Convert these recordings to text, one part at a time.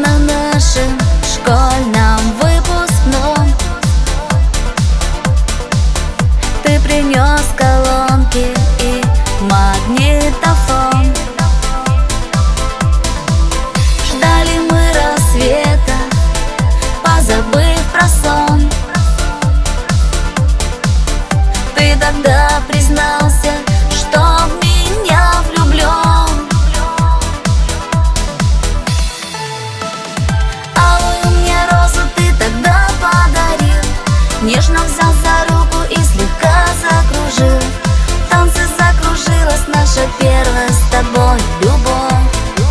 на нашем школьном выпускном ты принес колонки и магнитофон. Ждали мы рассвета, позабыв про сон. Ты тогда признался, что в меня влюблен. Алую мне розу ты тогда подарил, нежно взял за руку и слегка закружил. В танце закружилась наша первая с тобой любовь.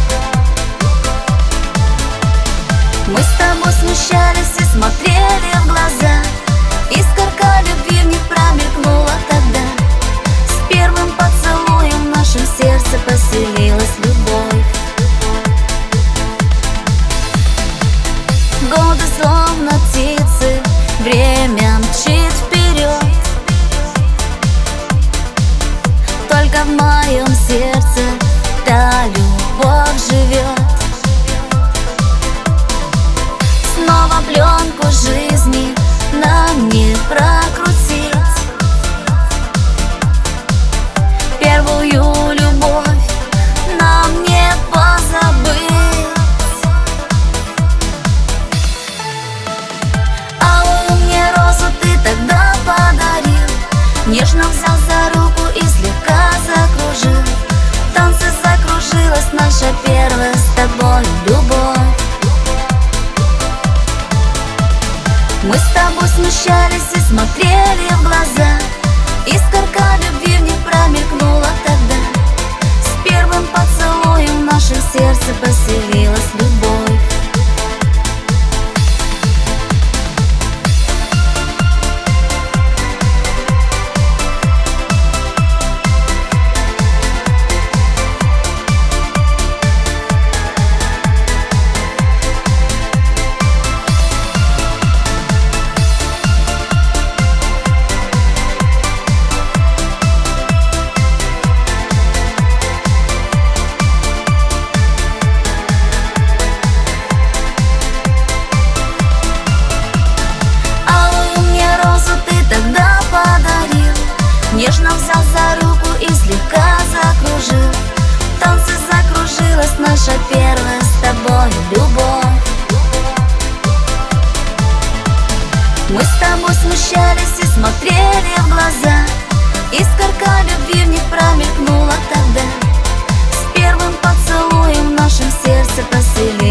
Мы с тобой смущались и смотрели в глаза. Искорка любви в них промелькнула тогда. С первым поцелуем в нашем сердце поселилась любовь. Годы словно птицы, время мчит вперед. Только в моем сердце та любовь живет. Снова пленку жизни нам не прокрутить. Первую любовь нам не позабыть. Алую мне розу ты тогда подарил, нежно взял за руку и слегка закружил. В танце закружилась наша первая с тобой любовь. Мы с тобой смущались и смотрели в глаза. Искорка любви в них промелькнула тогда. С первым поцелуем в нашем сердце поселилась любовь. Нежно взял за руку и слегка закружил. В танце закружилась наша первая с тобой любовь. Мы с тобой смущались и смотрели в глаза. Искорка любви в них промелькнула тогда. С первым поцелуем в нашем сердце поселилась